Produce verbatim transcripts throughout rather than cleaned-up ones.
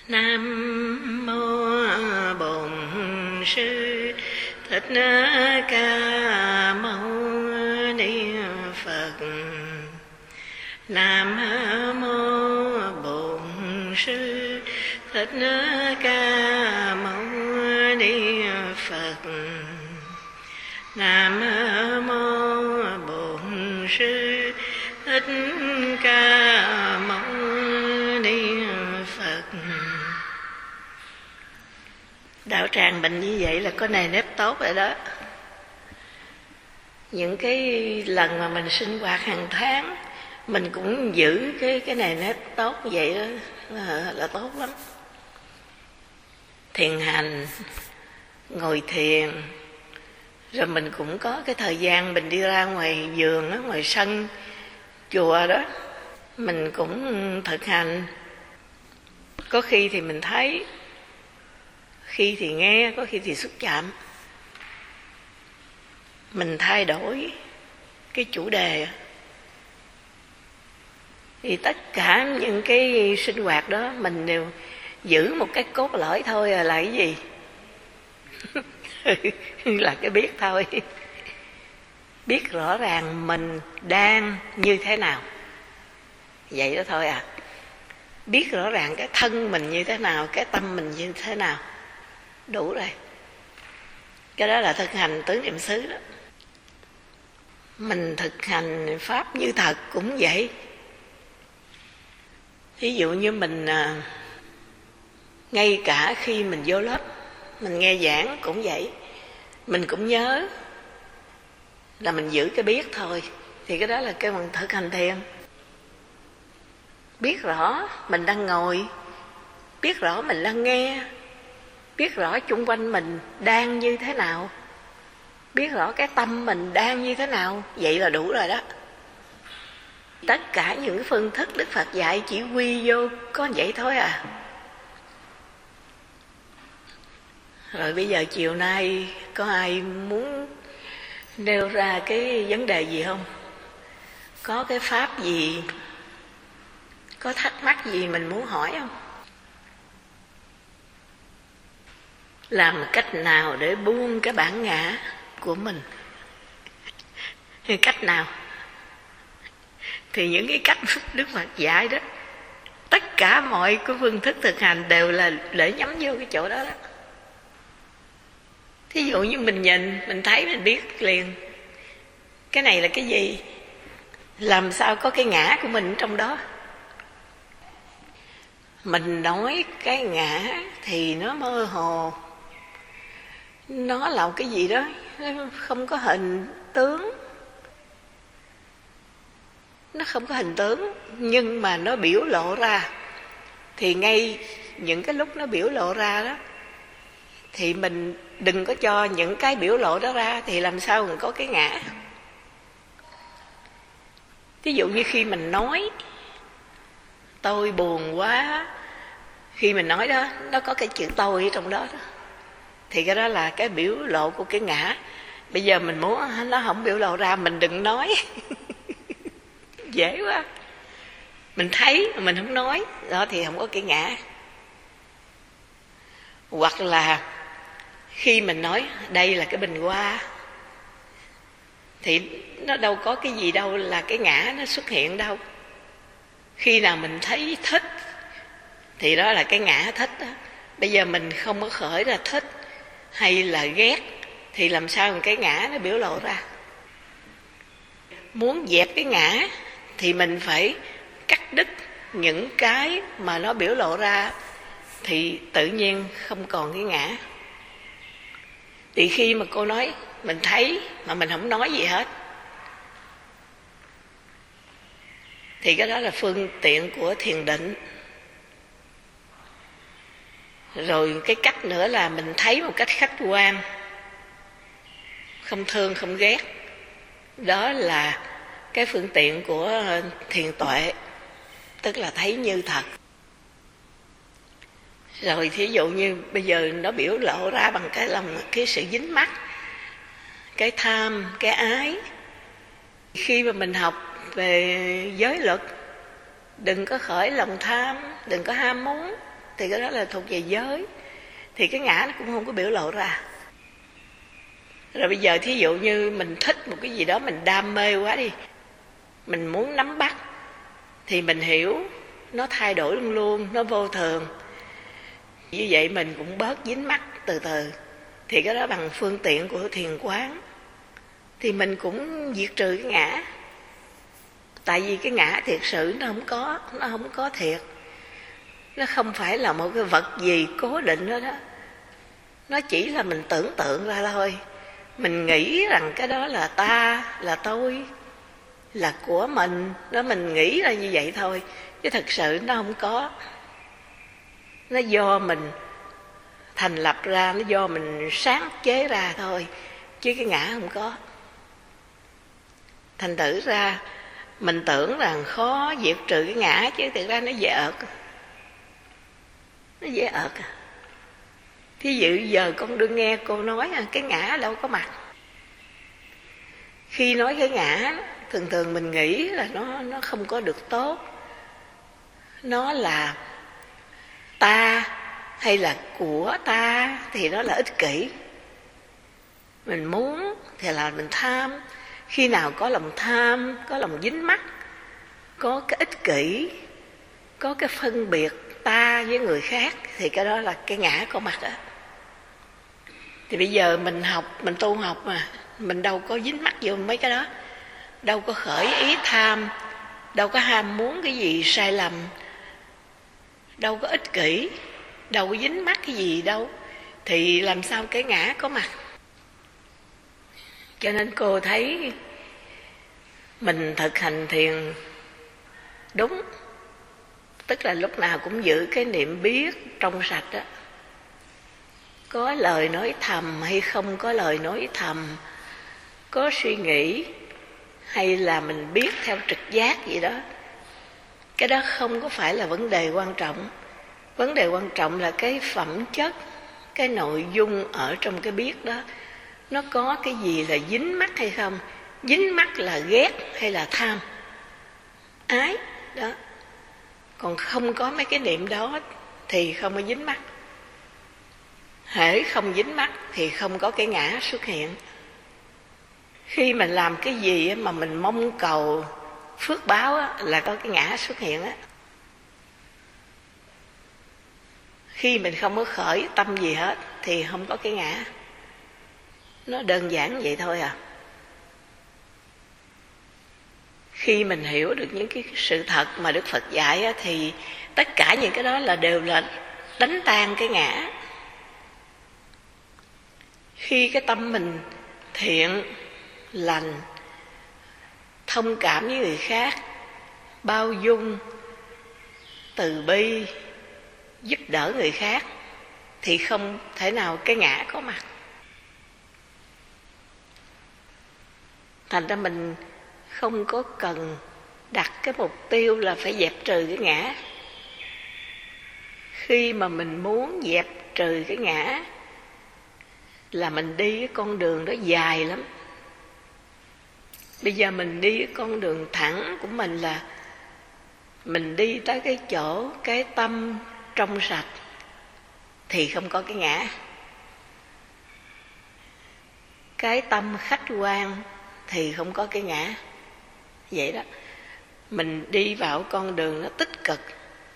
Nam mô Bổn Sư Thích Ca Mâu Ni Phật. Nam mô Bổn Sư Thích Ca Mâu Ni Phật. Nam mô Bổn Sư Thích Ca Mâu Ni Phật. Đạo tràng mình như vậy là có nề nếp tốt rồi đó. Những cái lần mà mình sinh hoạt hàng tháng, mình cũng giữ cái cái nề nếp tốt như vậy đó là, là tốt lắm. Thiền hành, ngồi thiền, rồi mình cũng có cái thời gian mình đi ra ngoài vườn đó, ngoài sân chùa đó, mình cũng thực hành. Có khi thì mình thấy, khi thì nghe, có khi thì xúc chạm. Mình thay đổi cái chủ đề. Thì tất cả những cái sinh hoạt đó mình đều giữ một cái cốt lõi thôi là, là cái gì? Là cái biết thôi. Biết rõ ràng mình đang như thế nào. Vậy đó thôi à. Biết rõ ràng cái thân mình như thế nào, cái tâm mình như thế nào. Đủ rồi. Cái đó là thực hành tứ niệm xứ đó. Mình thực hành pháp như thật cũng vậy. Ví dụ như mình à, ngay cả khi mình vô lớp, mình nghe giảng cũng vậy. Mình cũng nhớ là mình giữ cái biết thôi. Thì cái đó là cái mình thực hành thiền. Biết rõ mình đang ngồi, biết rõ mình đang nghe, biết rõ chung quanh mình đang như thế nào, biết rõ cái tâm mình đang như thế nào. Vậy là đủ rồi đó. Tất cả những phương thức Đức Phật dạy chỉ quy vô có vậy thôi à. Rồi bây giờ chiều nay có ai muốn nêu ra cái vấn đề gì không? Có cái pháp gì, có thắc mắc gì mình muốn hỏi không? Làm cách nào để buông cái bản ngã của mình? Cách nào? Thì những cái cách Đức Phật dạy đó, tất cả mọi cái phương thức thực hành đều là để nhắm vô cái chỗ đó đó. Thí dụ như mình nhìn, mình thấy, mình biết liền cái này là cái gì. Làm sao có cái ngã của mình trong đó. Mình nói cái ngã thì nó mơ hồ, nó là cái gì đó không có hình tướng, nó không có hình tướng, nhưng mà nó biểu lộ ra. Thì ngay những cái lúc nó biểu lộ ra đó, thì mình đừng có cho những cái biểu lộ đó ra, thì làm sao mình có cái ngã. Ví dụ như khi mình nói tôi buồn quá, khi mình nói đó, nó có cái chữ tôi ở trong đó, đó. Thì cái đó là cái biểu lộ của cái ngã. Bây giờ mình muốn nó không biểu lộ ra, mình đừng nói. Dễ quá. Mình thấy mà mình không nói, đó thì không có cái ngã. Hoặc là khi mình nói đây là cái bình hoa, thì nó đâu có cái gì đâu là cái ngã nó xuất hiện đâu. Khi nào mình thấy thích thì đó là cái ngã thích đó. Bây giờ mình không có khởi ra thích hay là ghét, thì làm sao cái ngã nó biểu lộ ra. Muốn dẹp cái ngã thì mình phải cắt đứt những cái mà nó biểu lộ ra, thì tự nhiên không còn cái ngã. Thì khi mà cô nói mình thấy mà mình không nói gì hết, thì cái đó là phương tiện của thiền định. Rồi cái cách nữa là mình thấy một cách khách quan, không thương không ghét, đó là cái phương tiện của thiền tuệ, tức là thấy như thật. Rồi thí dụ như bây giờ nó biểu lộ ra bằng cái lòng, cái sự dính mắc, cái tham, cái ái. Khi mà mình học về giới luật, đừng có khởi lòng tham, đừng có ham muốn, thì cái đó là thuộc về giới, thì cái ngã nó cũng không có biểu lộ ra. Rồi bây giờ thí dụ như mình thích một cái gì đó, mình đam mê quá đi, mình muốn nắm bắt, thì mình hiểu nó thay đổi luôn luôn, nó vô thường. Như vậy mình cũng bớt dính mắc từ từ. Thì cái đó bằng phương tiện của thiền quán, thì mình cũng diệt trừ cái ngã. Tại vì cái ngã thiệt sự nó không có, nó không có thiệt. Nó không phải là một cái vật gì cố định đó đó. Nó chỉ là mình tưởng tượng ra thôi. Mình nghĩ rằng cái đó là ta, là tôi, là của mình. Đó, mình nghĩ ra như vậy thôi, chứ thật sự nó không có. Nó do mình thành lập ra, nó do mình sáng chế ra thôi, chứ cái ngã không có. Thành thử ra mình tưởng rằng khó diệt trừ cái ngã, chứ thực ra nó dễ ợt. Nó dễ ợt à. Thí dụ giờ con đừng nghe cô nói cái ngã đâu có mặt. Khi nói cái ngã, thường thường mình nghĩ là nó, nó không có được tốt. Nó là ta hay là của ta, thì đó là ích kỷ. Mình muốn thì là mình tham. Khi nào có lòng tham, có lòng dính mắc, có cái ích kỷ, có cái phân biệt ta với người khác, thì cái đó là cái ngã có mặt đó. Thì bây giờ mình học, mình tu học mà, mình đâu có dính mắc vô mấy cái đó, đâu có khởi ý tham, đâu có ham muốn cái gì sai lầm, đâu có ích kỷ, đâu có dính mắc cái gì đâu, thì làm sao cái ngã có mặt. Cho nên cô thấy mình thực hành thiền đúng, tức là lúc nào cũng giữ cái niệm biết trong sạch đó. Có lời nói thầm hay không có lời nói thầm, có suy nghĩ hay là mình biết theo trực giác gì đó, cái đó không có phải là vấn đề quan trọng. Vấn đề quan trọng là cái phẩm chất, cái nội dung ở trong cái biết đó, nó có cái gì là dính mắc hay không. Dính mắc là ghét hay là tham, ái đó. Còn không có mấy cái niệm đó thì không có dính mắc. Hễ không dính mắc thì không có cái ngã xuất hiện. Khi mình làm cái gì mà mình mong cầu phước báo á, là có cái ngã xuất hiện á. Khi mình không có khởi tâm gì hết thì không có cái ngã. Nó đơn giản vậy thôi à. Khi mình hiểu được những cái sự thật mà Đức Phật dạy á, thì tất cả những cái đó là đều là đánh tan cái ngã. Khi cái tâm mình thiện, lành, thông cảm với người khác, bao dung, từ bi, giúp đỡ người khác, thì không thể nào cái ngã có mặt. Thành ra mình không có cần đặt cái mục tiêu là phải dẹp trừ cái ngã. Khi mà mình muốn dẹp trừ cái ngã là mình đi cái con đường đó dài lắm. Bây giờ mình đi cái con đường thẳng của mình là mình đi tới cái chỗ cái tâm trong sạch thì không có cái ngã. Cái tâm khách quan thì không có cái ngã. Vậy đó, mình đi vào con đường nó tích cực.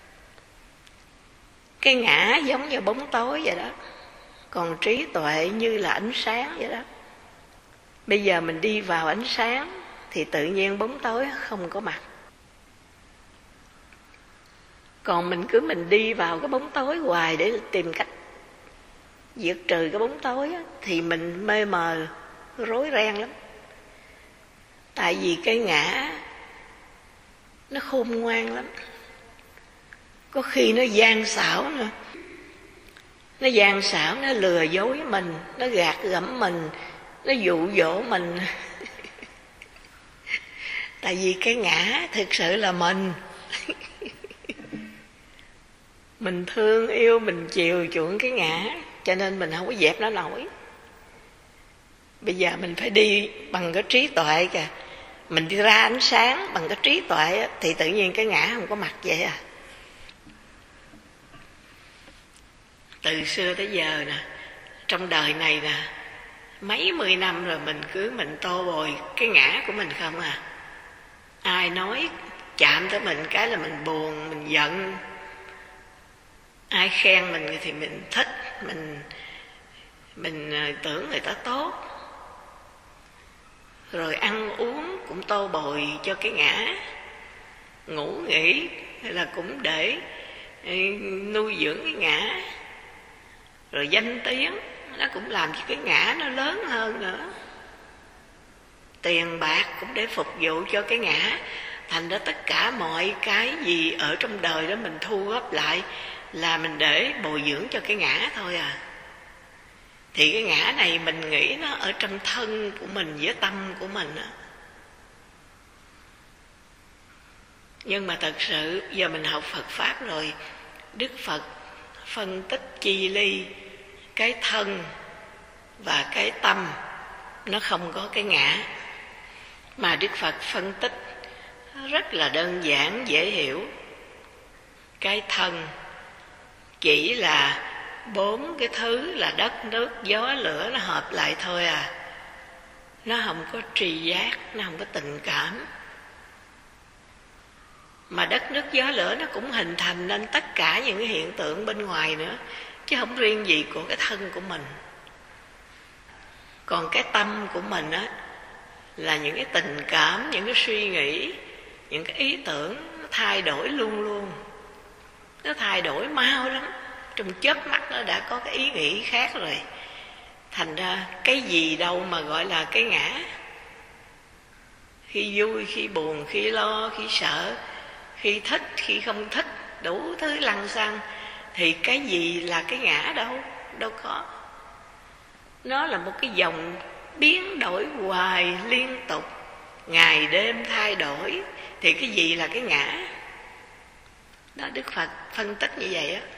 Cái ngã giống như bóng tối vậy đó, còn trí tuệ như là ánh sáng vậy đó. Bây giờ mình đi vào ánh sáng thì tự nhiên bóng tối không có mặt. Còn mình cứ mình đi vào cái bóng tối hoài để tìm cách diệt trừ cái bóng tối á, thì mình mê mờ, rối ren lắm. Tại vì cái ngã nó khôn ngoan lắm, có khi nó gian xảo nữa. Nó gian xảo, nó lừa dối mình, nó gạt gẫm mình, nó dụ dỗ mình. Tại vì cái ngã thực sự là mình. Mình thương yêu, mình chiều chuộng cái ngã, cho nên mình không có dẹp nó nổi. Bây giờ mình phải đi bằng cái trí tuệ kìa. Mình đi ra ánh sáng bằng cái trí tuệ thì tự nhiên cái ngã không có mặt vậy à. Từ xưa tới giờ nè, trong đời này nè, mấy mươi năm rồi mình cứ mình tô bồi cái ngã của mình không à. Ai nói chạm tới mình cái là mình buồn, mình giận. Ai khen mình thì mình thích, mình mình tưởng người ta tốt. Rồi ăn uống cũng tô bồi cho cái ngã. Ngủ nghỉ là cũng để nuôi dưỡng cái ngã. Rồi danh tiếng nó cũng làm cho cái ngã nó lớn hơn nữa. Tiền bạc cũng để phục vụ cho cái ngã. Thành ra tất cả mọi cái gì ở trong đời đó mình thu góp lại là mình để bồi dưỡng cho cái ngã thôi à. Thì cái ngã này mình nghĩ nó ở trong thân của mình với tâm của mình á. Nhưng mà thật sự giờ mình học Phật Pháp rồi, Đức Phật phân tích chi ly cái thân và cái tâm nó không có cái ngã. Mà Đức Phật phân tích rất là đơn giản, dễ hiểu. Cái thân chỉ là bốn cái thứ là đất, nước, gió, lửa nó hợp lại thôi à. Nó không có tri giác, nó không có tình cảm. Mà đất, nước, gió, lửa nó cũng hình thành nên tất cả những cái hiện tượng bên ngoài nữa, chứ không riêng gì của cái thân của mình. Còn cái tâm của mình á là những cái tình cảm, những cái suy nghĩ, những cái ý tưởng nó thay đổi luôn luôn. Nó thay đổi mau lắm, trong chớp mắt nó đã có cái ý nghĩ khác rồi. Thành ra cái gì đâu mà gọi là cái ngã. Khi vui, khi buồn, khi lo, khi sợ, khi thích, khi không thích, đủ thứ lăng xăng. Thì cái gì là cái ngã đâu, đâu có. Nó là một cái dòng biến đổi hoài liên tục, ngày đêm thay đổi. Thì cái gì là cái ngã? Đó, Đức Phật phân tích như vậy á.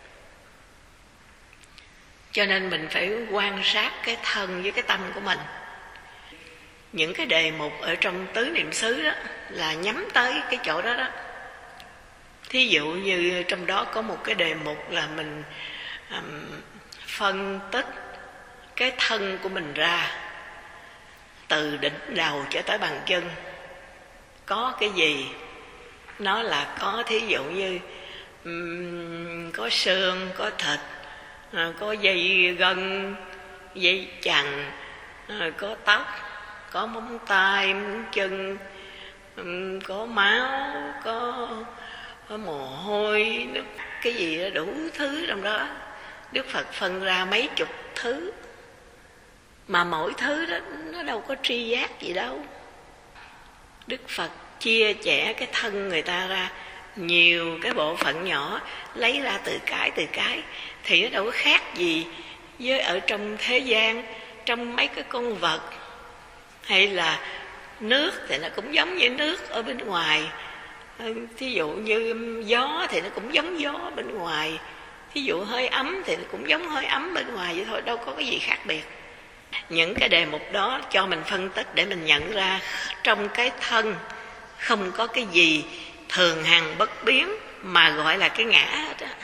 Cho nên mình phải quan sát cái thân với cái tâm của mình. Những cái đề mục ở trong tứ niệm xứ đó là nhắm tới cái chỗ đó đó. Thí dụ như trong đó có một cái đề mục là mình um, phân tích cái thân của mình ra, từ đỉnh đầu cho tới bàn chân có cái gì. Nó là có, thí dụ như um, có xương, có thịt, có dây gân, dây chằng, có tóc, có móng tay, móng chân, có máu, có, có mồ hôi, cái gì đó, đủ thứ trong đó. Đức Phật phân ra mấy chục thứ, mà mỗi thứ đó nó đâu có tri giác gì đâu. Đức Phật chia sẻ cái thân người ta ra nhiều cái bộ phận nhỏ, lấy ra từ cái từ cái, thì nó đâu có khác gì với ở trong thế gian, trong mấy cái con vật. Hay là nước thì nó cũng giống như nước ở bên ngoài. Thí dụ như gió thì nó cũng giống gió bên ngoài. Thí dụ hơi ấm thì nó cũng giống hơi ấm bên ngoài vậy thôi, đâu có cái gì khác biệt. Những cái đề mục đó cho mình phân tích để mình nhận ra trong cái thân không có cái gì thường hằng bất biến mà gọi là cái ngã hết á.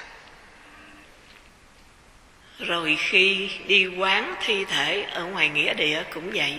Rồi khi đi quán thi thể ở ngoài nghĩa địa cũng vậy.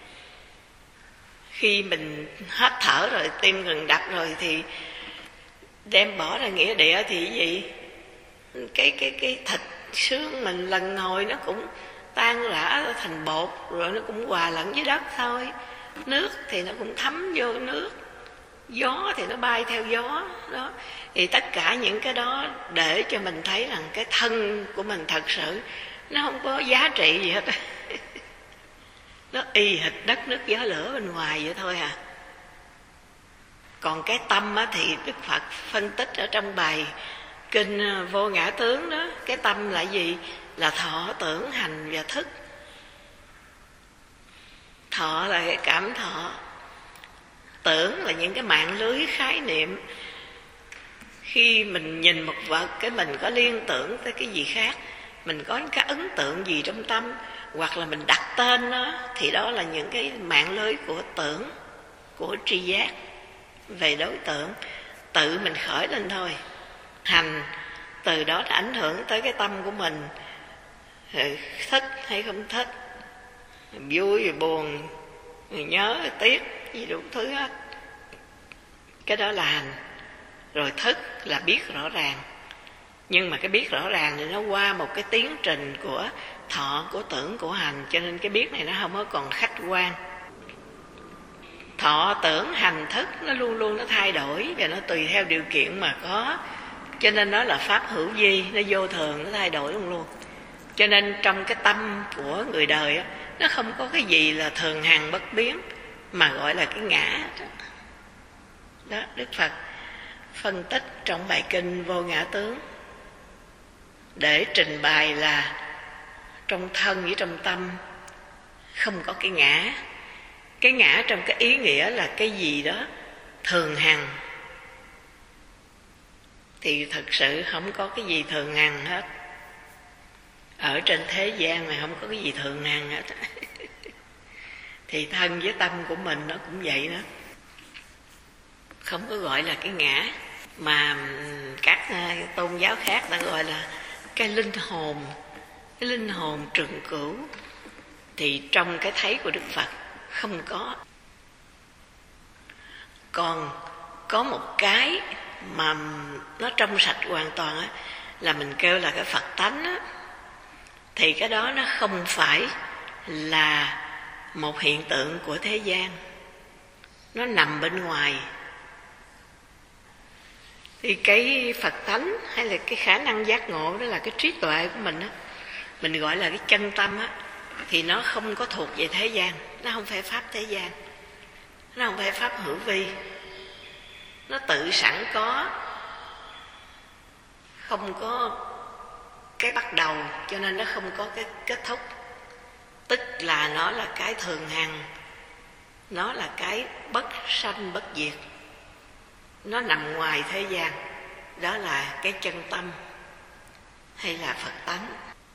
Khi mình hết thở rồi, tim ngừng đập rồi thì đem bỏ ra nghĩa địa thì gì? Cái cái cái thịt xương mình lần hồi nó cũng tan rã thành bột, rồi nó cũng hòa lẫn với đất thôi. Nước thì nó cũng thấm vô nước, gió thì nó bay theo gió đó. Thì tất cả những cái đó để cho mình thấy rằng cái thân của mình thật sự nó không có giá trị gì hết. Nó y hệt đất nước gió lửa bên ngoài vậy thôi à. Còn cái tâm á, thì Đức Phật phân tích ở trong bài kinh Vô Ngã Tướng đó. Cái tâm là gì? Là thọ, tưởng, hành và thức. Thọ là cái cảm thọ, tưởng là những cái mạng lưới khái niệm. Khi mình nhìn một vật, cái mình có liên tưởng tới cái gì khác, mình có cái ấn tượng gì trong tâm, hoặc là mình đặt tên nó, thì đó là những cái mạng lưới của tưởng, của tri giác về đối tượng. Tự mình khởi lên thôi. Hành từ đó nó ảnh hưởng tới cái tâm của mình, thích hay không thích, vui rồi buồn, rồi nhớ rồi tiếc, gì đủ thứ hết. Cái đó là hành. Rồi thức là biết rõ ràng. Nhưng mà cái biết rõ ràng thì nó qua một cái tiến trình của thọ, của tưởng, của hành, cho nên cái biết này nó không có còn khách quan. Thọ, tưởng, hành, thức nó luôn luôn nó thay đổi và nó tùy theo điều kiện mà có. Cho nên nó là pháp hữu vi, nó vô thường, nó thay đổi luôn luôn. Cho nên trong cái tâm của người đời á, nó không có cái gì là thường hằng bất biến, mà gọi là cái ngã. Đó, Đức Phật phân tích trong bài kinh Vô Ngã Tướng để trình bày là trong thân với trong tâm không có cái ngã. Cái ngã trong cái ý nghĩa là cái gì đó thường hằng, thì thực sự không có cái gì thường hằng hết. Ở trên thế gian này không có cái gì thường hằng hết. Thì thân với tâm của mình nó cũng vậy đó, không có gọi là cái ngã. Mà các tôn giáo khác ta gọi là cái linh hồn, cái linh hồn trường cửu. Thì trong cái thấy của Đức Phật không có. Còn có một cái mà nó trong sạch hoàn toàn á, là mình kêu là cái Phật tánh á. Thì cái đó nó không phải là một hiện tượng của thế gian, nó nằm bên ngoài. Thì cái Phật tánh hay là cái khả năng giác ngộ đó là cái trí tuệ của mình á, mình gọi là cái chân tâm á, thì nó không có thuộc về thế gian, nó không phải pháp thế gian, nó không phải pháp hữu vi, nó tự sẵn có, không có cái bắt đầu, cho nên nó không có cái kết thúc. Tức là nó là cái thường hằng, nó là cái bất sanh bất diệt, nó nằm ngoài thế gian. Đó là cái chân tâm hay là Phật tánh.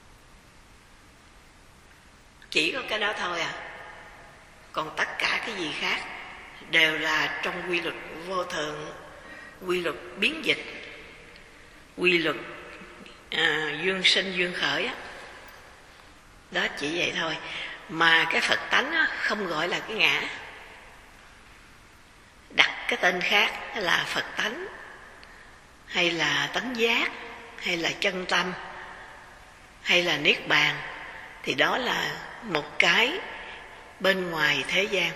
Chỉ có cái đó thôi à. Còn tất cả cái gì khác đều là trong quy luật vô thường, quy luật biến dịch, quy luật à, duyên sinh duyên khởi á. Đó chỉ vậy thôi. Mà cái Phật tánh á, không gọi là cái ngã, đặt cái tên khác là Phật tánh, hay là tánh giác, hay là chân tâm, hay là niết bàn, thì đó là một cái bên ngoài thế gian.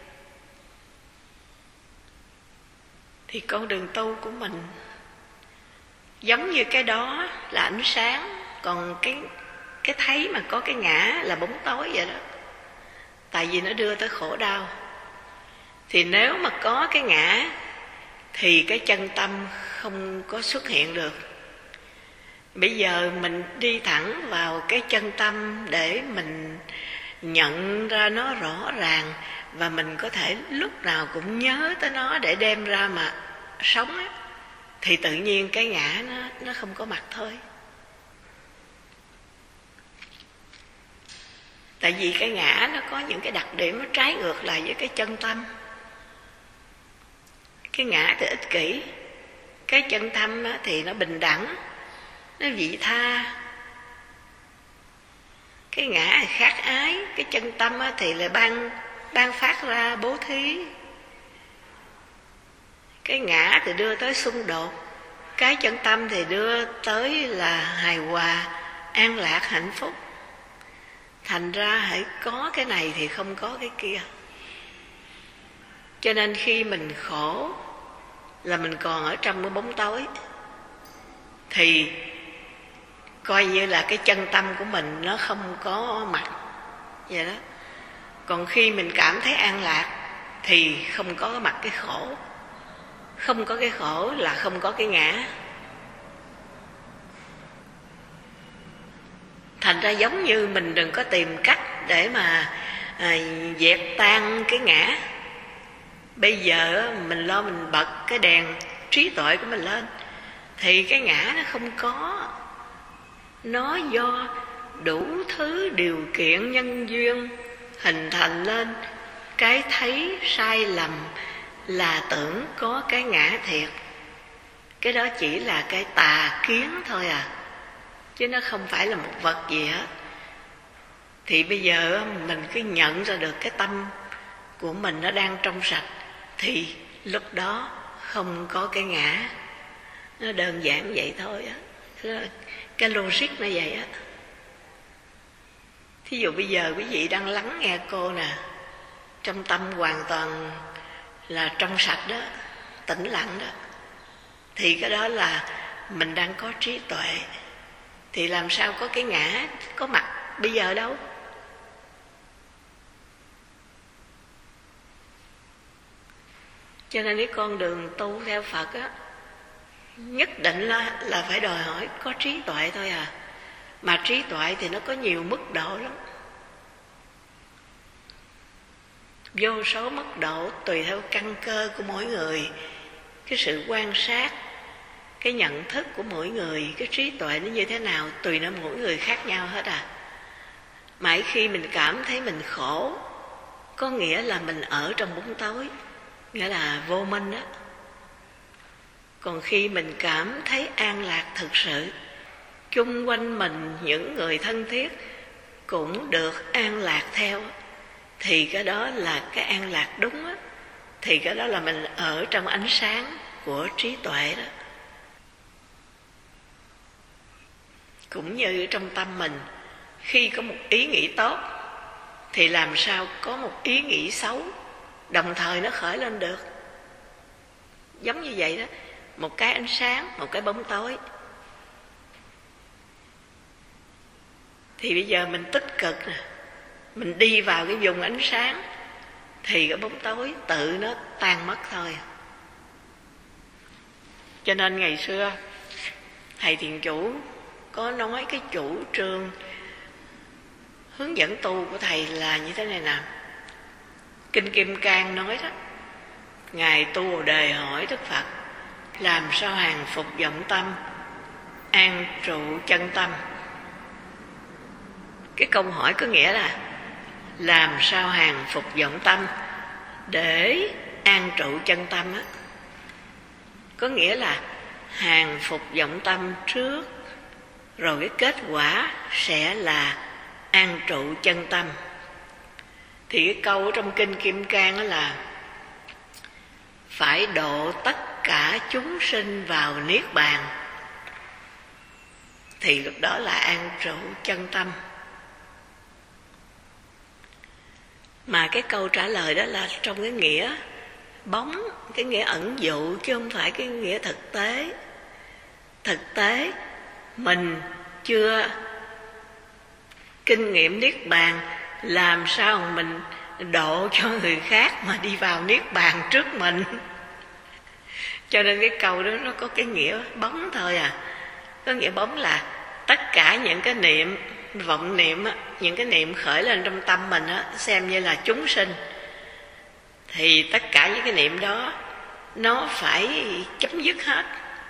Thì con đường tu của mình giống như cái đó là ánh sáng, còn cái cái thấy mà có cái ngã là bóng tối vậy đó. Tại vì nó đưa tới khổ đau. Thì nếu mà có cái ngã thì cái chân tâm không có xuất hiện được. Bây giờ mình đi thẳng vào cái chân tâm để mình nhận ra nó rõ ràng, và mình có thể lúc nào cũng nhớ tới nó để đem ra mà sống á, thì tự nhiên cái ngã nó, nó không có mặt thôi. Tại vì cái ngã nó có những cái đặc điểm nó trái ngược lại với cái chân tâm. Cái ngã thì ích kỷ, cái chân tâm thì nó bình đẳng, nó vị tha. Cái ngã là khát ái, cái chân tâm thì là ban, ban phát ra bố thí. Cái ngã thì đưa tới xung đột, cái chân tâm thì đưa tới là hài hòa, an lạc, hạnh phúc. Thành ra hãy có cái này thì không có cái kia. Cho nên khi mình khổ là mình còn ở trong cái bóng tối, thì coi như là cái chân tâm của mình nó không có mặt vậy đó. Còn khi mình cảm thấy an lạc thì không có mặt cái khổ. Không có cái khổ là không có cái ngã. Thành ra giống như mình đừng có tìm cách để mà à, dẹp tan cái ngã. Bây giờ mình lo mình bật cái đèn trí tuệ của mình lên, thì cái ngã nó không có. Nó do đủ thứ điều kiện nhân duyên hình thành lên cái thấy sai lầm là tưởng có cái ngã thiệt. cái đó chỉ là cái tà kiến thôi à, chứ nó không phải là một vật gì hết. Thì bây giờ mình cứ nhận ra được cái tâm của mình nó đang trong sạch, thì lúc đó không có cái ngã. Nó đơn giản vậy thôi á, cái logic nó vậy á. Thí dụ bây giờ quý vị đang lắng nghe cô nè, trong tâm hoàn toàn là trong sạch đó, tĩnh lặng đó, thì cái đó là mình đang có trí tuệ. Thì làm sao có cái ngã có mặt bây giờ đâu. Cho nên cái con đường tu theo Phật á, nhất định là, là phải đòi hỏi có trí tuệ thôi à. Mà trí tuệ thì nó có nhiều mức độ lắm, vô số mức độ tùy theo căn cơ của mỗi người, cái sự quan sát, cái nhận thức của mỗi người, cái trí tuệ nó như thế nào, tùy nó mỗi người khác nhau hết à. Mãi khi mình cảm thấy mình khổ, có nghĩa là mình ở trong bóng tối, nghĩa là vô minh đó. Còn khi mình cảm thấy an lạc thực sự, chung quanh mình những người thân thiết cũng được an lạc theo, thì cái đó là cái an lạc đúng á. Thì cái đó là mình ở trong ánh sáng của trí tuệ đó. Cũng như trong tâm mình, khi có một ý nghĩ tốt thì làm sao có một ý nghĩ xấu đồng thời nó khởi lên được. Giống như vậy đó, một cái ánh sáng, một cái bóng tối. Thì bây giờ mình tích cực nè, mình đi vào cái vùng ánh sáng, thì cái bóng tối tự nó tan mất thôi. Cho nên ngày xưa thầy Thiền Chủ có nói cái chủ trương hướng dẫn tu của thầy là như thế này nè. Kinh Kim Cang nói đó, Ngài Tu Bồ Đề hỏi Đức Phật làm sao hàng phục vọng tâm, an trụ chân tâm. Cái câu hỏi có nghĩa là làm sao hàng phục vọng tâm để an trụ chân tâm á. Có nghĩa là hàng phục vọng tâm trước, rồi cái kết quả sẽ là an trụ chân tâm. Thì cái câu ở trong Kinh Kim Cang đó là phải độ tất cả chúng sinh vào niết bàn, thì lúc đó là an trụ chân tâm. Mà cái câu trả lời đó là trong cái nghĩa bóng, cái nghĩa ẩn dụ, chứ không phải cái nghĩa thực tế. Thực tế mình chưa kinh nghiệm niết bàn, làm sao mình độ cho người khác mà đi vào niết bàn trước mình. Cho nên cái câu đó nó có cái nghĩa bóng thôi à. Có nghĩa bóng là tất cả những cái niệm, vọng niệm á, những cái niệm khởi lên trong tâm mình á, xem như là chúng sinh, thì tất cả những cái niệm đó nó phải chấm dứt hết.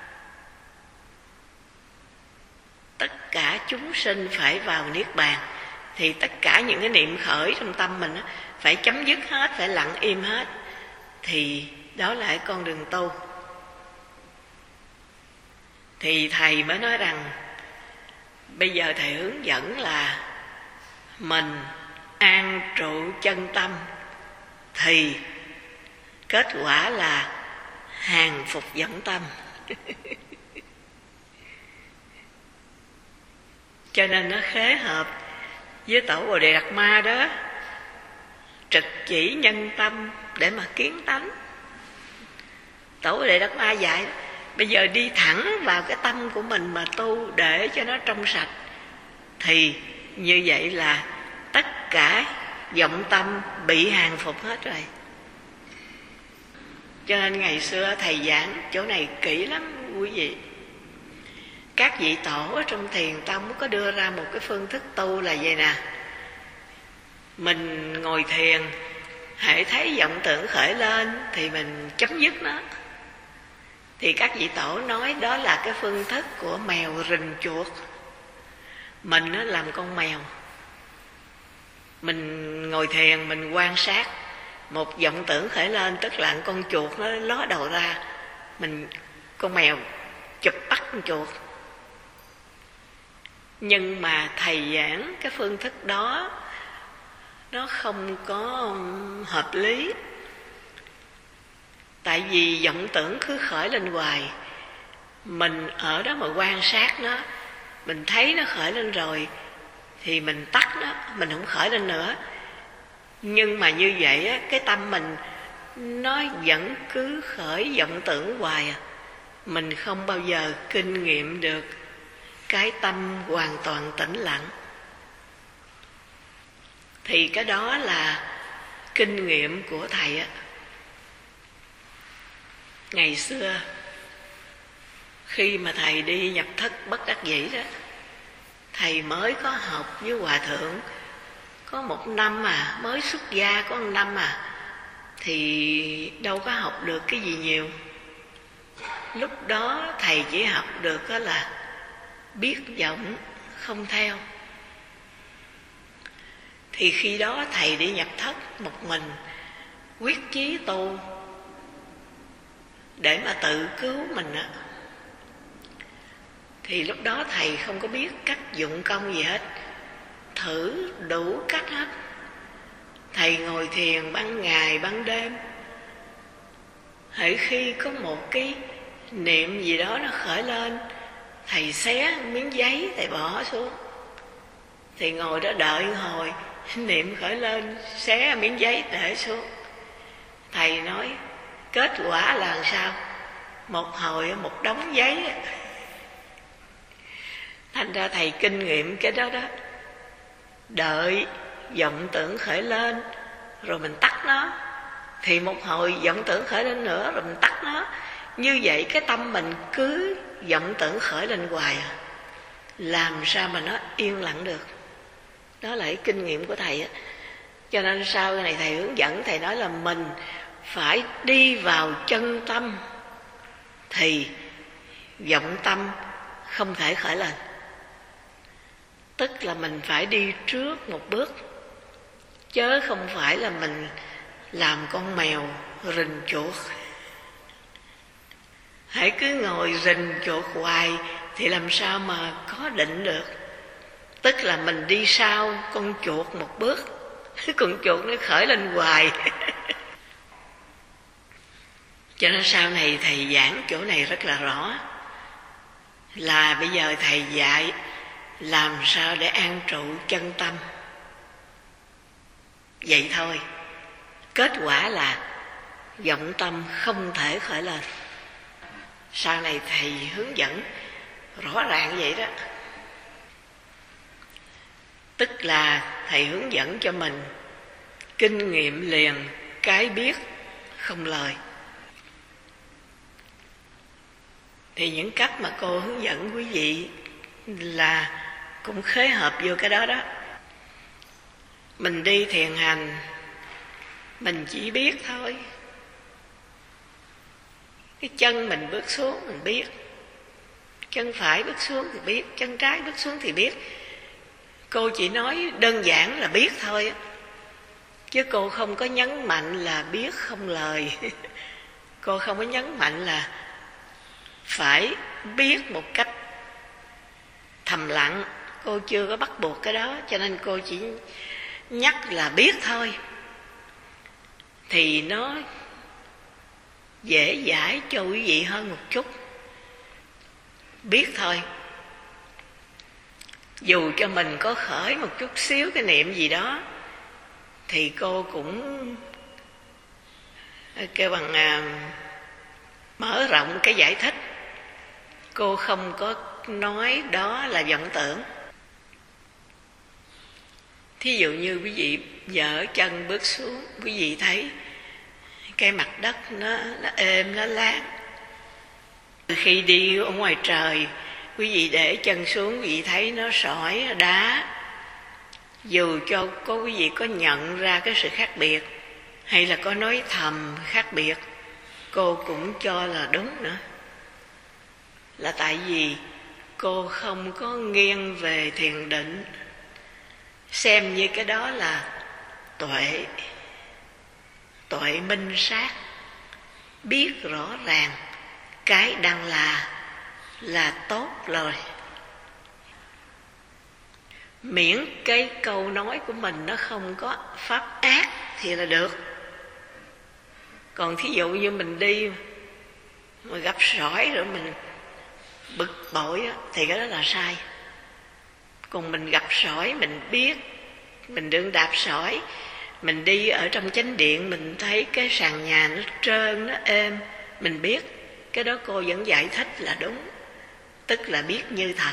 Tất cả chúng sinh phải vào niết bàn, thì tất cả những cái niệm khởi trong tâm mình á, phải chấm dứt hết, phải lặng im hết. Thì đó là cái con đường tu. Thì thầy mới nói rằng bây giờ thầy hướng dẫn là mình an trụ chân tâm, thì kết quả là hàng phục vọng tâm. Cho nên nó khế hợp với Tổ Bồ Đề Đạt Ma đó, trực chỉ nhân tâm để mà kiến tánh. Tổ Bồ Đề Đạt Ma dạy bây giờ đi thẳng vào cái tâm của mình mà tu để cho nó trong sạch, thì như vậy là tất cả vọng tâm bị hàng phục hết rồi. Cho nên ngày xưa thầy giảng chỗ này kỹ lắm quý vị. Các vị tổ ở trong thiền tông có đưa ra một cái phương thức tu là vậy nè. Mình ngồi thiền, hãy thấy vọng tưởng khởi lên thì mình chấm dứt nó. Thì các vị tổ nói đó là cái phương thức của mèo rình chuột. Mình nó làm con mèo, mình ngồi thiền, mình quan sát một vọng tưởng khởi lên, tức là con chuột nó ló đầu ra, mình con mèo con chuột. Nhưng mà thầy giảng cái phương thức đó nó không có hợp lý. Tại vì vọng tưởng cứ khởi lên hoài, mình ở đó mà quan sát nó, mình thấy nó khởi lên rồi thì mình tắt nó, mình không khởi lên nữa. Nhưng mà như vậy á, cái tâm mình nó vẫn cứ khởi vọng tưởng hoài à. Mình không bao giờ kinh nghiệm được cái tâm hoàn toàn tĩnh lặng. Thì cái đó là kinh nghiệm của thầy á. Ngày xưa khi mà thầy đi nhập thất bất đắc dĩ đó, thầy mới có học với hòa thượng có một năm à, mới xuất gia có một năm à, thì đâu có học được cái gì nhiều. Lúc đó thầy chỉ học được đó là biết vọng không theo. Thì khi đó thầy đi nhập thất một mình, quyết chí tu để mà tự cứu mình á. Thì lúc đó thầy không có biết cách dụng công gì hết, thử đủ cách hết. Thầy ngồi thiền ban ngày ban đêm, hễ khi có một cái niệm gì đó nó khởi lên, thầy xé miếng giấy thầy bỏ xuống. Thì ngồi đó đợi hồi niệm khởi lên, xé miếng giấy để xuống. Thầy nói kết quả là làm sao? Một hồi một đống giấy. Thành ra thầy kinh nghiệm cái đó đó. Đợi vọng tưởng khởi lên rồi mình tắt nó, thì một hồi vọng tưởng khởi lên nữa rồi mình tắt nó. Như vậy cái tâm mình cứ vọng tưởng khởi lên hoài à, làm sao mà nó yên lặng được. Đó là cái kinh nghiệm của thầy á. Cho nên sau cái này thầy hướng dẫn, thầy nói là mình phải đi vào chân tâm thì vọng tâm không thể khởi lên. Tức là mình phải đi trước một bước, chớ không phải là mình làm con mèo rình chuột. Hãy cứ ngồi rình chuột hoài thì làm sao mà có định được. Tức là mình đi sau con chuột một bước, con chuột nó khởi lên hoài. Cho nên sau này thầy giảng chỗ này rất là rõ, là bây giờ thầy dạy làm sao để an trụ chân tâm. Vậy thôi. Kết quả là vọng tâm không thể khởi lên. Sau này thầy hướng dẫn rõ ràng vậy đó. Tức là thầy hướng dẫn cho mình kinh nghiệm liền cái biết không lời. Thì những cách mà cô hướng dẫn quý vị là cũng khế hợp vô cái đó đó. Mình đi thiền hành, mình chỉ biết thôi. Cái chân mình bước xuống mình biết, chân phải bước xuống thì biết, chân trái bước xuống thì biết. Cô chỉ nói đơn giản là biết thôi á, chứ cô không có nhấn mạnh là biết không lời. Cô không có nhấn mạnh là phải biết một cách thầm lặng. Cô chưa có bắt buộc cái đó, cho nên cô chỉ nhắc là biết thôi. Thì nó dễ dãi cho quý vị hơn một chút. Biết thôi. Dù cho mình có khởi một chút xíu cái niệm gì đó, thì cô cũng kêu bằng à, mở rộng cái giải thích. Cô không có nói đó là vọng tưởng. Thí dụ như quý vị dở chân bước xuống, quý vị thấy cái mặt đất nó, nó êm, nó láng. Khi đi ở ngoài trời, quý vị để chân xuống, quý vị thấy nó sỏi, nó đá. Dù cho có quý vị có nhận ra cái sự khác biệt, hay là có nói thầm khác biệt, cô cũng cho là đúng nữa. Là tại vì cô không có nghiêng về thiền định, xem như cái đó là tuệ, tuệ minh sát, biết rõ ràng cái đang là là tốt rồi. Miễn cái câu nói của mình nó không có pháp ác thì là được. Còn thí dụ như mình đi mà gặp sỏi rồi mình bực bội thì cái đó là sai. Còn mình gặp sỏi, mình biết mình đừng đạp sỏi, mình đi ở trong chánh điện mình thấy cái sàn nhà nó trơn, nó êm, mình biết, cái đó cô vẫn giải thích là đúng, tức là biết như thật.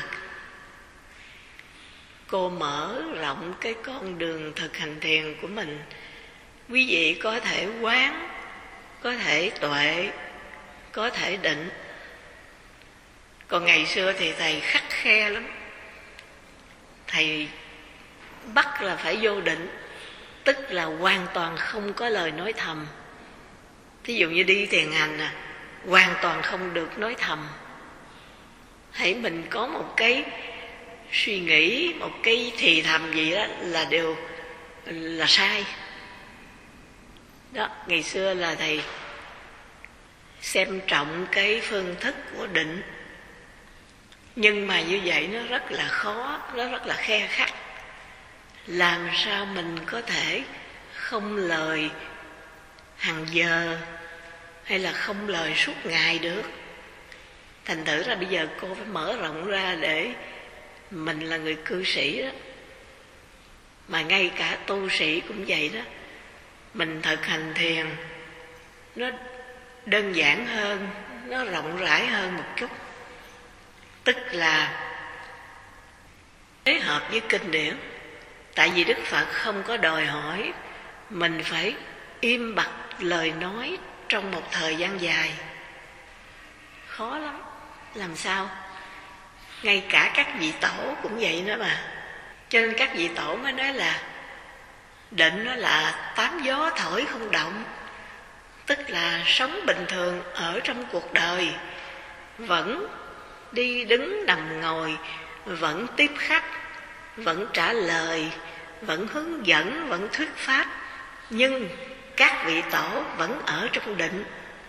Cô mở rộng cái con đường thực hành thiền của mình. Quý vị có thể quán, có thể tuệ, có thể định. Còn ngày xưa thì thầy khắt khe lắm. Thầy bắt là phải vô định, tức là hoàn toàn không có lời nói thầm. Thí dụ như đi thiền hành à, hoàn toàn không được nói thầm. Hãy mình có một cái suy nghĩ, một cái thì thầm gì đó là đều là sai. Đó, ngày xưa là thầy xem trọng cái phương thức của định. Nhưng mà như vậy nó rất là khó, nó rất là khe khắt. Làm sao mình có thể không lời hàng giờ hay là không lời suốt ngày được. Thành thử ra bây giờ cô phải mở rộng ra để mình là người cư sĩ đó. Mà ngay cả tu sĩ cũng vậy đó. Mình thực hành thiền nó đơn giản hơn, nó rộng rãi hơn một chút. Tức là phối hợp với kinh điển. Tại vì Đức Phật không có đòi hỏi mình phải im bặt lời nói trong một thời gian dài. Khó lắm. Làm sao? Ngay cả các vị tổ cũng vậy đó mà. Cho nên các vị tổ mới nói là định nó là tám gió thổi không động. Tức là sống bình thường ở trong cuộc đời, vẫn đi đứng nằm ngồi, vẫn tiếp khách, vẫn trả lời, vẫn hướng dẫn, vẫn thuyết pháp. Nhưng các vị tổ vẫn ở trong định.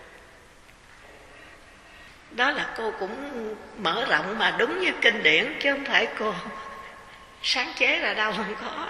Đó là cô cũng mở rộng mà đúng như kinh điển, chứ không phải cô sáng chế ra đâu, không có.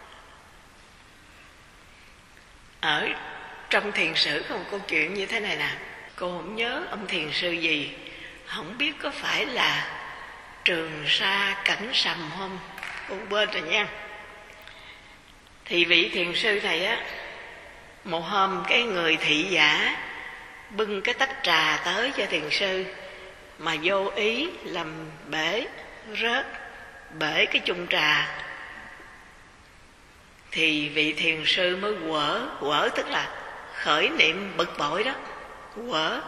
Ở trong thiền sử có một câu chuyện như thế này nè. Cô không nhớ ông thiền sư gì, không biết có phải là Trường Sa Cảnh Sầm không, cô bên rồi nha. Thì vị thiền sư này á, một hôm cái người thị giả bưng cái tách trà tới cho thiền sư, mà vô ý làm bể, rớt bể cái chung trà. Thì vị thiền sư mới quở, quở tức là khởi niệm bực bội đó, quở.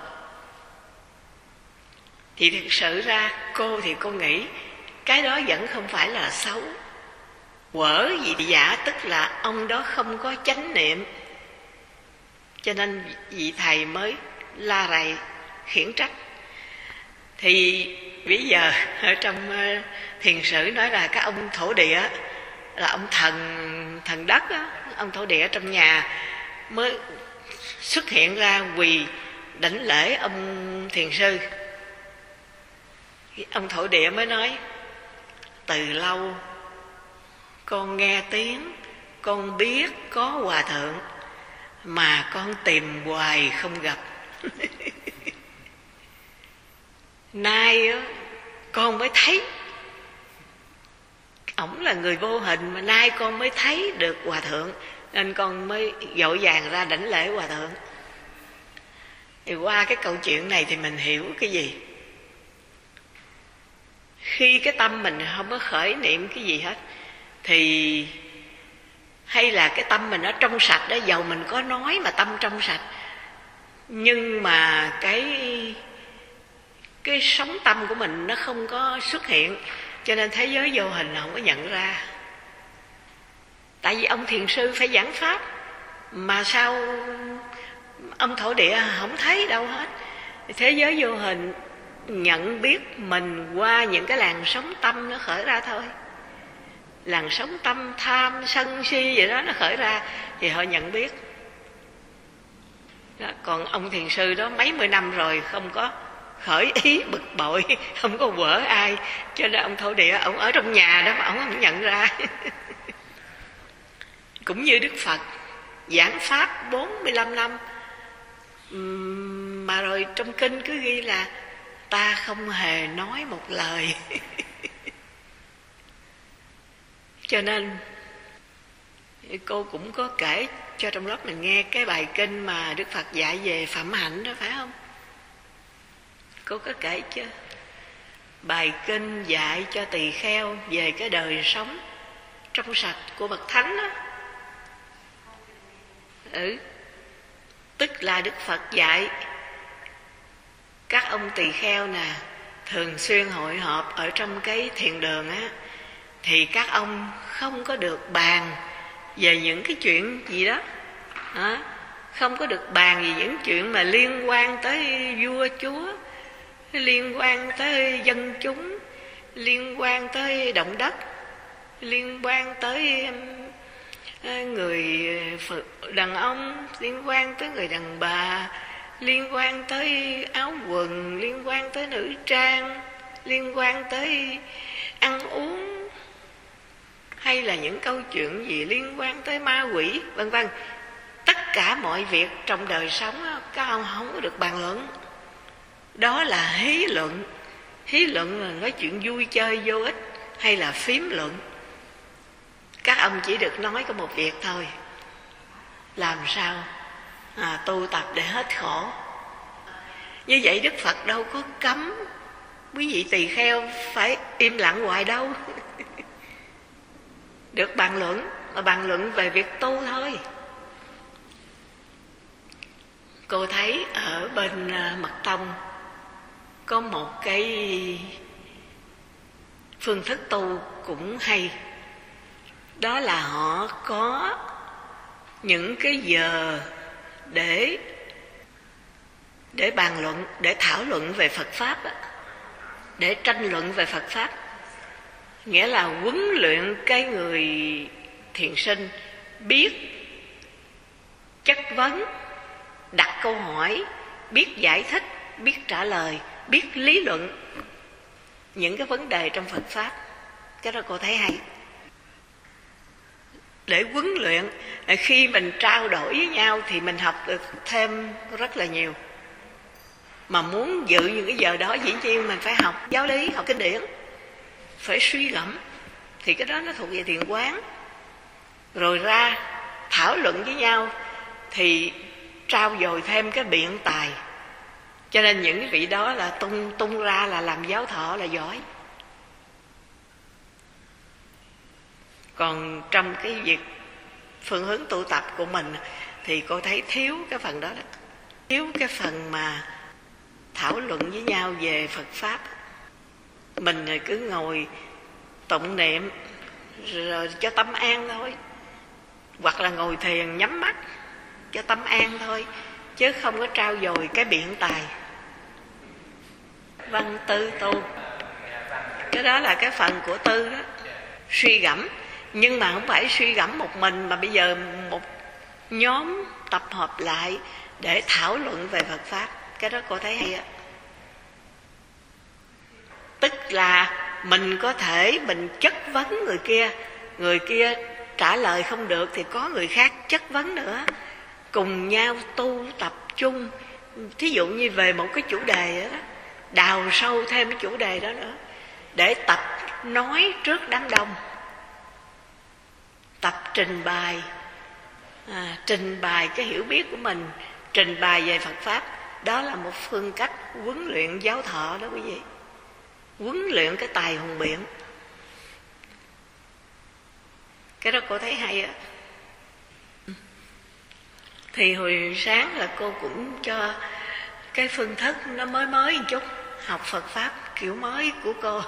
Thì thực sự ra cô thì cô nghĩ cái đó vẫn không phải là xấu. Quở vị giả tức là ông đó không có chánh niệm, cho nên vị thầy mới la rầy khiển trách. Thì bây giờ ở trong thiền sử nói là các ông thổ địa là ông thần thần đất á, ông thổ địa trong nhà mới xuất hiện ra quỳ đảnh lễ ông thiền sư. Ông thổ địa mới nói: từ lâu con nghe tiếng, con biết có hòa thượng, mà con tìm hoài không gặp. Nay con mới thấy, ổng là người vô hình mà nay con mới thấy được hòa thượng, nên con mới vội vàng ra đảnh lễ hòa thượng. Thì qua cái câu chuyện này thì mình hiểu cái gì? Khi cái tâm mình không có khởi niệm cái gì hết, thì hay là cái tâm mình nó trong sạch đó, dầu mình có nói mà tâm trong sạch, nhưng mà cái cái sống tâm của mình nó không có xuất hiện, cho nên thế giới vô hình không có nhận ra. Tại vì ông thiền sư phải giảng pháp, mà sao ông thổ địa không thấy đâu hết. Thế giới vô hình nhận biết mình qua những cái làn sóng tâm nó khởi ra thôi. Làn sóng tâm tham sân si vậy đó nó khởi ra thì họ nhận biết đó. Còn ông thiền sư đó mấy mươi năm rồi không có khởi ý bực bội, không có quở ai, cho nên ông thổ địa ông ở trong nhà đó mà ông không nhận ra. Cũng như Đức Phật giảng pháp bốn mươi lăm năm, mà rồi trong kinh cứ ghi là ta không hề nói một lời. Cho nên cô cũng có kể cho trong lớp mình nghe cái bài kinh mà Đức Phật dạy về phẩm hạnh đó, phải không? Cô có kể chưa? Bài kinh dạy cho tỳ kheo về cái đời sống trong sạch của bậc thánh đó. Ừ. Tức là Đức Phật dạy các ông tỳ kheo nè, thường xuyên hội họp ở trong cái thiền đường á, thì các ông không có được bàn về những cái chuyện gì đó, đó. Không có được bàn về những chuyện mà liên quan tới vua chúa, liên quan tới dân chúng, liên quan tới động đất, liên quan tới người đàn ông, liên quan tới người đàn bà, liên quan tới áo quần, liên quan tới nữ trang, liên quan tới ăn uống, hay là những câu chuyện gì liên quan tới ma quỷ, vân vân. Tất cả mọi việc trong đời sống các ông không có được bàn luận. Đó là hí luận. Hí luận là nói chuyện vui chơi vô ích, hay là phím luận. Các ông chỉ được nói có một việc thôi: làm sao à, tu tập để hết khổ. Như vậy Đức Phật đâu có cấm quý vị tỳ kheo phải im lặng hoài đâu. Được bàn luận, mà bàn luận về việc tu thôi. Cô thấy ở bên Mật Tông có một cái phương thức tu cũng hay. Đó là họ có những cái giờ để để bàn luận, để thảo luận về Phật Pháp đó, để tranh luận về Phật Pháp. Nghĩa là huấn luyện cái người thiền sinh biết chất vấn, đặt câu hỏi, biết giải thích, biết trả lời, biết lý luận những cái vấn đề trong Phật Pháp. Cái đó cô thấy hay. Để huấn luyện, khi mình trao đổi với nhau thì mình học được thêm rất là nhiều. Mà muốn dự những cái giờ đó, dĩ nhiên mình phải học giáo lý, học kinh điển, phải suy gẫm, thì cái đó nó thuộc về thiền quán. Rồi ra thảo luận với nhau thì trao dồi thêm cái biện tài. Cho nên những cái vị đó là tung tung ra là làm giáo thọ là giỏi. Còn trong cái việc phương hướng tu tập của mình thì cô thấy thiếu cái phần đó, đó. Thiếu cái phần mà thảo luận với nhau về Phật Pháp. Mình cứ ngồi tụng niệm rồi cho tâm an thôi, hoặc là ngồi thiền nhắm mắt cho tâm an thôi, chứ không có trao dồi cái biện tài văn tư tu. Cái đó là cái phần của tư đó, suy gẫm. Nhưng mà không phải suy gẫm một mình, mà bây giờ một nhóm tập hợp lại để thảo luận về Phật Pháp. Cái đó cô thấy hay á. Tức là mình có thể mình chất vấn người kia, người kia trả lời không được thì có người khác chất vấn nữa, cùng nhau tu tập chung. Thí dụ như về một cái chủ đề đó, đào sâu thêm cái chủ đề đó nữa, để tập nói trước đám đông, tập trình bày, à, trình bày cái hiểu biết của mình, trình bày về Phật Pháp. Đó là một phương cách huấn luyện giáo thọ đó quý vị, huấn luyện cái tài hùng biện. Cái đó cô thấy hay á. Thì hồi sáng là cô cũng cho cái phương thức nó mới mới một chút, học Phật Pháp kiểu mới của cô.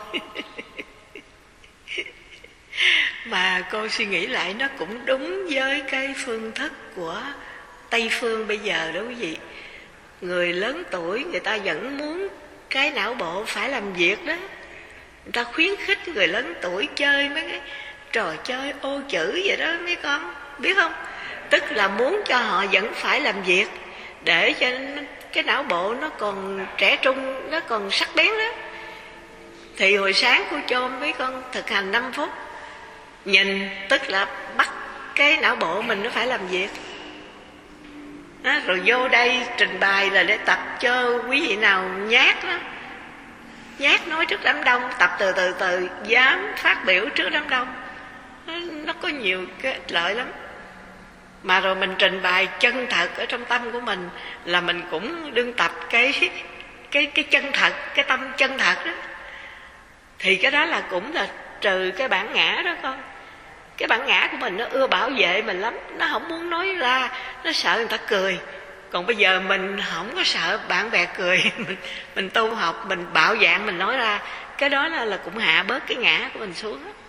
Mà cô suy nghĩ lại nó cũng đúng với cái phương thức của Tây Phương bây giờ đó quý vị. Người lớn tuổi người ta vẫn muốn cái não bộ phải làm việc đó. Người ta khuyến khích người lớn tuổi chơi mấy cái trò chơi ô chữ vậy đó mấy con, biết không? Tức là muốn cho họ vẫn phải làm việc, để cho cái não bộ nó còn trẻ trung, nó còn sắc bén đó. Thì hồi sáng cô cho mấy con thực hành năm phút, nhìn tức là bắt cái não bộ mình nó phải làm việc đó, rồi vô đây trình bày là để tập cho quý vị nào nhát đó, nhát nói trước đám đông, tập từ từ từ dám phát biểu trước đám đông. Nó, nó có nhiều cái ích lợi lắm. Mà rồi mình trình bày chân thật ở trong tâm của mình là mình cũng đương tập cái cái cái chân thật, cái tâm chân thật đó. Thì cái đó là cũng là trừ cái bản ngã đó con. Cái bản ngã của mình nó ưa bảo vệ mình lắm, nó không muốn nói ra, nó sợ người ta cười. Còn bây giờ mình không có sợ bạn bè cười, mình, mình tu học, mình bạo dạn, mình nói ra. Cái đó là, là cũng hạ bớt cái ngã của mình xuống đó.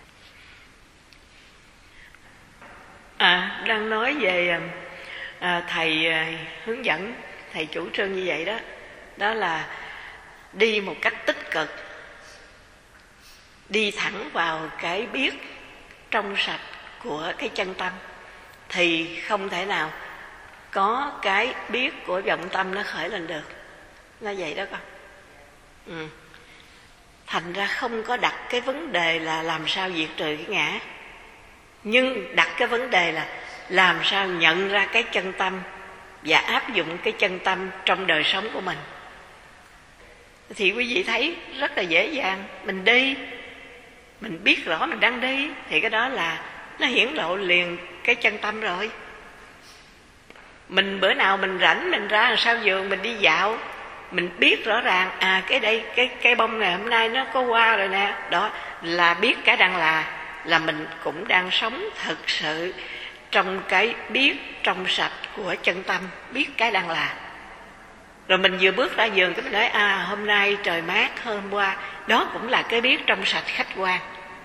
À, đang nói về à, thầy à, hướng dẫn, thầy chủ trương như vậy đó. Đó là đi một cách tích cực, đi thẳng vào cái biết trong sạch của cái chân tâm, thì không thể nào có cái biết của vọng tâm nó khởi lên được. Nó vậy đó con. Ừ. Thành ra không có đặt cái vấn đề là làm sao diệt trừ cái ngã, nhưng đặt cái vấn đề là làm sao nhận ra cái chân tâm và áp dụng cái chân tâm trong đời sống của mình. Thì quý vị thấy rất là dễ dàng. Mình đi, mình biết rõ mình đang đi, thì cái đó là nó hiển lộ liền cái chân tâm rồi. Mình bữa nào mình rảnh, mình ra sau vườn mình đi dạo, mình biết rõ ràng à cái đây cái cây bông này hôm nay nó có hoa rồi nè, đó là biết cái đang là là mình cũng đang sống thực sự trong cái biết trong sạch của chân tâm, biết cái đang là. Rồi mình vừa bước ra vườn cái mình nói à hôm nay trời mát hơn hôm qua, đó cũng là cái biết trong sạch khách quan.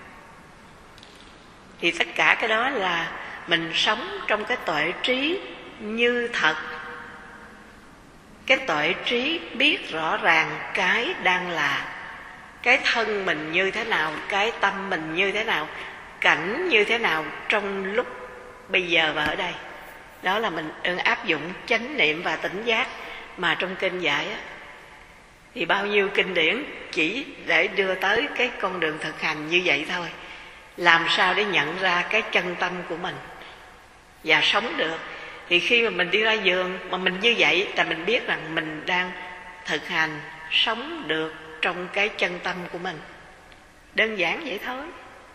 Thì tất cả cái đó là mình sống trong cái tuệ trí như thật. Cái tuệ trí biết rõ ràng cái đang là, cái thân mình như thế nào, cái tâm mình như thế nào, cảnh như thế nào trong lúc bây giờ và ở đây. Đó là mình áp dụng chánh niệm và tỉnh giác. Mà trong kinh dạy á, thì bao nhiêu kinh điển chỉ để đưa tới cái con đường thực hành như vậy thôi. Làm sao để nhận ra cái chân tâm của mình và sống được. Thì khi mà mình đi ra vườn mà mình như vậy là mình biết rằng mình đang thực hành sống được trong cái chân tâm của mình. Đơn giản vậy thôi.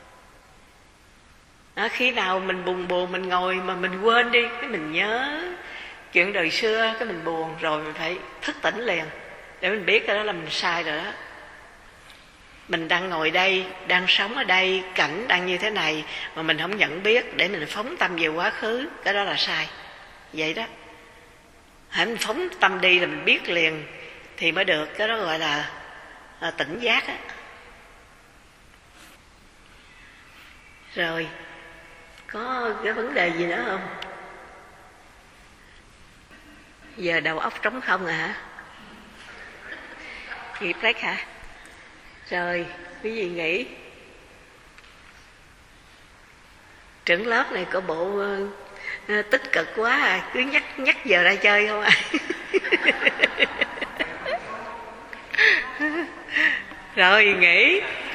Đó, khi nào mình buồn buồn mình ngồi mà mình quên đi, cái mình nhớ chuyện đời xưa, cái mình buồn rồi mình phải thức tỉnh liền để mình biết cái đó là mình sai rồi đó. Mình đang ngồi đây, đang sống ở đây, cảnh đang như thế này mà mình không nhận biết, để mình phóng tâm về quá khứ, cái đó là sai. Vậy đó. Hãy mình phóng tâm đi là mình biết liền thì mới được. Cái đó gọi là, là tỉnh giác á. Rồi, có cái vấn đề gì nữa không? Giờ đầu óc trống không à hả? Nghiệp lách hả? Rồi, quý vị nghĩ trưởng lớp này có bộ uh, tích cực quá à, cứ nhắc nhắc giờ ra chơi không à? Rồi nghỉ.